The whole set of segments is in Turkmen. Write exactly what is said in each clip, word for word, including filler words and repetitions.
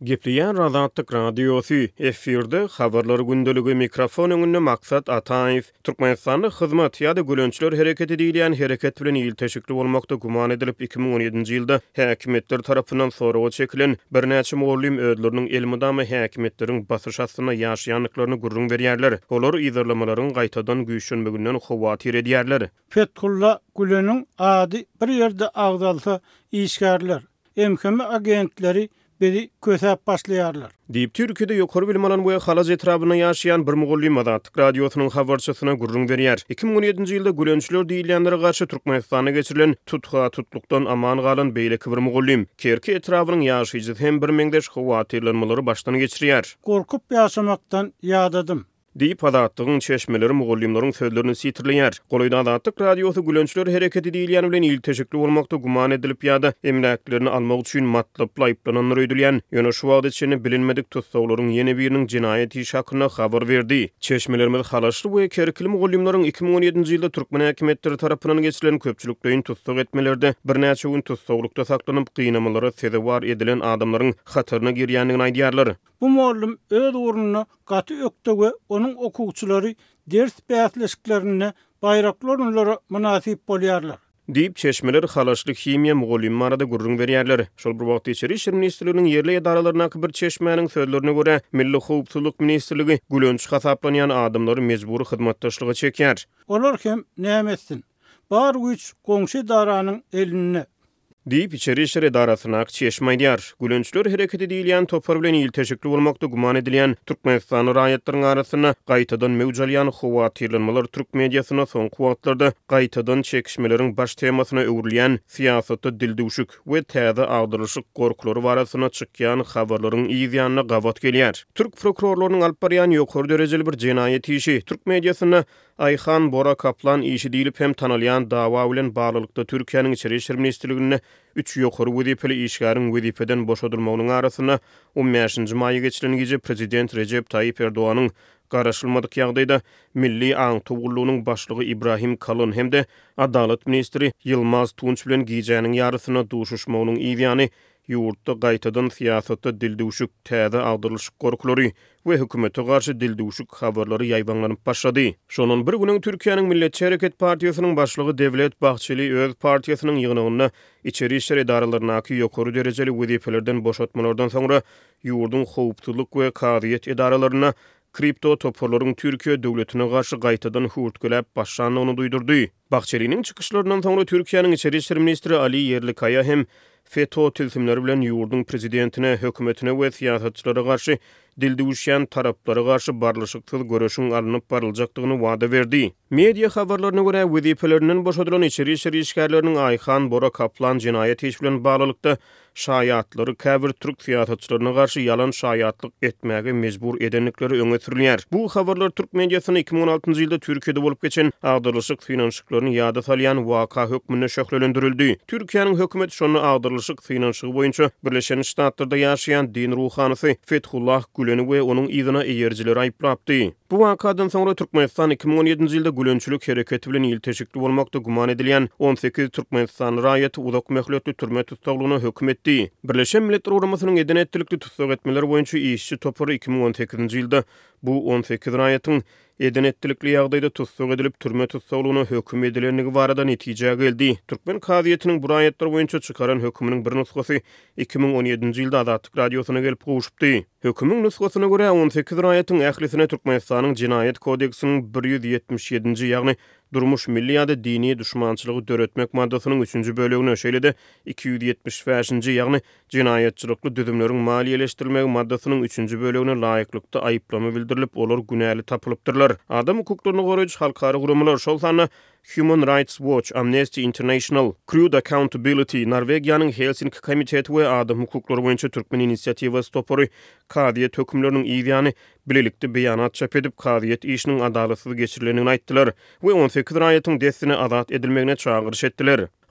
Gepleyen Razatlyk radiosu efirde habarlar gündöligi mikrofon öňünde maksat Ataýew Türkmenistanda hyzmat ýa-da gülönçler hereketi diýilen hereket bilen ýyl teşikli bolmakda guman edilip iki miň on ýedinji ýylda häkimetler tarapyndan soraga çekilen birnäçe mugallim ödleriniň elmydamy häkimetleriň basyş astyna ýaşaýanlyklaryny gurrun berýärler. Olar ýyzarlamalaryň gaýtadan güýçlenmeginden howatyr edýärler. Fethullah Gülen'in ady bir ýerde agdalsa işgärler. M K M agentleri bedi kösäp başlaýarlar. Diýip Türkiýede ýokary bilim alan bu halaz etrabyna ýaşaýan bir mugallim Azatlyk radiosynyň habarçysyna gurrun berýär. iki miň on ýedinji ýylda gülönçler diýilýänlere garşy Türkmenistana geçirilen tutga tutlukdan aman galan beýleki bir mugallim Kerki etrabynyň ýaşaýjy hem bir meňdeş howatyrlanmalary başdan geçirýär. Gorkup ýaşamakdan ýadadım. Diýip Azatlygyň çeşmeleri mugallimlaryň sözlerini sitirleýär. Golaýda Azatlyk radiosy gülönçler hereketi diýilýän bilen ýyl teşikli bolmakda guman edilip ýa-da emlaklerini almak üçin matlaply aýplananlar öýdülýän. Ýöne şu wagt içinde bilinmedik tutsaglaryň ýene biriniň jinaýat işi hakyna habar berdi. Çeşmelerimiz halaşly bu kerkili mugallimlaryň iki miň on ýedinji ýylda türkmen häkimetleri tarapyndan geçirilen köpçülikdeýin tutsag etmelerde birnäçe gün tutsaglykda saklanyp gynamalara sebäp edilen adamlaryň hatyryna girýändigini aýdýarlar. Bu mugallim öz urunyna gaty ökdege onun okuvçulary ders bäsleşiklerini bayraklarynlara münasip bolýarlar. Diýip çeşmeler halaşlyk himiýa mugallim arada gurrun berýärler. Şol bir wagt içeri işler ministrliginiň ýerli edaralaryna bir çeşmenin sözlerine görä Milli Howpsuzlyk ministrligi gülönç hasaplanýan adamlary mejburi hyzmatdaşlyga çekýär. Olar hem nämetsin. Bar güç goňşy edaranyň eline Diýip içeri işler edarasyna çeşme aýdýar. Gülönçler hereketi diýilýän topar bilen ýyl teşikli bolmakda guman edilýän Türkmenistan raýatlarynyň arasyna gaýtadan mewjalýan howatyrlanmalar türk mediasyna soňky wagtlarda gaýtadan çekişmeleriň baş temasyna öwrilýän siýasatda dildewşük we täze agdyryşyk gorklary barasyna çykýan habarlaryň ýyzyanyna gawat gelýär. Türk prokurorlarynyň alyp barýan ýokary derejeli bir jinaýat işi türk mediasyna Ayhan Bora Kaplan işi diýilip hem tanalýan dawa bilen baglykda Türkiýanyň içeri işler ministrligine üç ýokary wezipeli işgäriň wezipeden boşadylmagynyň arasyna on beşinji maýy geçiren gece prezident Recep Tayyip Erdoğan'ın garaşylmadyk ýagdaýda milli aň tugullugynyň başlygy İbrahim Kalın hemde Adalet ministri Yılmaz Tunç bilen giýjäniň ýarysyna duşuşmagynyň ýygyany ýurtda gaýtadan siýasatda dildewşük täze agdyryşyk gorklary we hökümete garşy dildewşük habarlary ýaýbanlanyp başlady. Şonun bir günüň Türkiýanyň Milletçi Hereket Partiýasynyň başlygy Devlet Bahçeli öz partiýasynyň ýygynyna içeri işler edaralaryna ýokary derejeli wezipelerden boşatmalardan soňra ýurdun howpsuzlyk we kadiýet edaralaryna kripto toporlaryň Türkiýe döwletine garşy gaýtadan hurtgelep başlanyny duýdurdy. Bahçeli'nin çykyşlaryndan soňra Türkiýanyň içeri işler ministri Ali Yerlikaya hem FETÖ tilsimleri bilen ýurdun prezidentine, hökümetine we siýasatçylara garşy dildewşýän taraplara garşy barlyşyksyz görüşiň alınıp baryljakdygyny wada berdi. Media habarlaryna görä wezipeleriniň boşadylan içeri işler işgärleriniň Ayhan Bora Kaplan jinaýat işi bilen baglykda şaýatlary käbir türk siýasatçylaryna garşy ýalan şaýatlyk etmäge mejbur edenlikleri öňe sürilýär. Bu habarlar türk mediasyny iki miň on altyncy ýylda Türkiýede bolup geçen agdyryşyk finansiýaklaryny ýada salýan waka hökmüne şöhrelendirildi. Türkiýanyň hökümeti şonu agdyryşyk finansiýa boýunça Birleşen Ştatlarda ýaşaýan din ruhanysy Fethullah Gülen'i we onuň ýygyna eýerjileri aýplapdy. Bu wakadan soňra Türkmenistan iki miň on ýedinji ýylda gülönçlük hereketi bilen ýyl teşikli bolmakda guman edilýän on sekiz Türkmenistan raýaty uzak möhletli türme tutsaglygyna hökm etdi. Birleşen Milletler Uramasynyn edenetlikli tutsag etmeleri boýunça işçi topary iki miň on sekizinji ýylda bu on sekiz raýatyň edenetlikli ýagdaýda tutsag edilip türme tutsaglygyna hökm edilenligi barada netije geldi. Türkmen kadiýetiniň bu raýatlar boýunça çykaran hökmüniň bir nusgasy iki miň on ýedinji ýylda Azatlyk radiosyna gelip gowuşupdy. Hökümüň nusgasyna görä on sekiz raýatyň ählisine Türkmenistanyň Jinaýat kodeksiniň bir ýüz ýetmiş ýedinji ýagny durmuş milli ýa-da dini düşmançylygy döretmek maddasynyň üçünji bölegine şeýle-de iki ýüz ýetmiş beşinji ýagny jinaýatçylykly düzümleriň maliýeleşdirilmegi maddasynyň üçünji bölegine laýyklykda aýyplama bildirilip olar günäli tapylypdyrlar. Adam hukuklaryny goraýjy halkara gurumlar şol sany Human Rights Watch, Amnesty International, Crude Accountability, Norvegiýanyň Helsinki komiteti we adam hukuklary boýunça türkmen inisiýatywasy topary kadiýet hökümleriniň ýygyny bilelikde beýanat çap edip kadiýet işiniň adalatsız geçirilenini aýtdylar we on sekiz raýatyň destine azat edilmegine çağırış etdiler.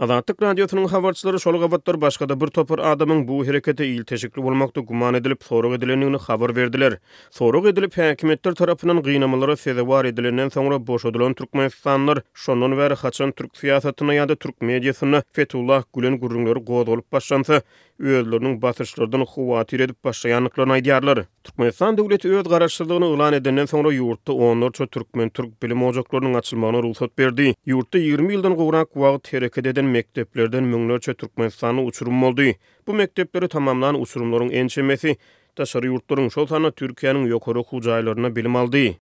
Azatlyk radiosynyň habarçylary şol gabatlar başga-da bir topar adamyň bu herekete ilteşikli bolmakda guman edilip sorag edilenini habar berdiler. Sorag edilip häkimetler tarapyndan gynamalara sezewar edilenden soňra boşadylan türkmenistanlar şondan bäri haçan türk siýasatyna ýa-da türk mediasyna Fethullah Gülen gurrunlary goýup başlansa, özleriniň basyşlardan huwatir edip başlaýanlyklaryny aýdýarlar. Türkmenistan döwleti öz garaşsyzlygyny ulan edenden soňra ýurtda onlarça türkmen türk bilim ojaklarynyň açylmagyna ruhsat berdi. Ýurtda ýygrimi ýyldan gowrak wagt hereket eden mekteplerden müňlerçe Türkmenistany uçurum boldy. Bu mektepleri tamamlanan uçurumlaryň ençemesi taşary ýurtlaryň şol sany Türkiýanyň ýokary okuw jaýlaryna bilim aldy.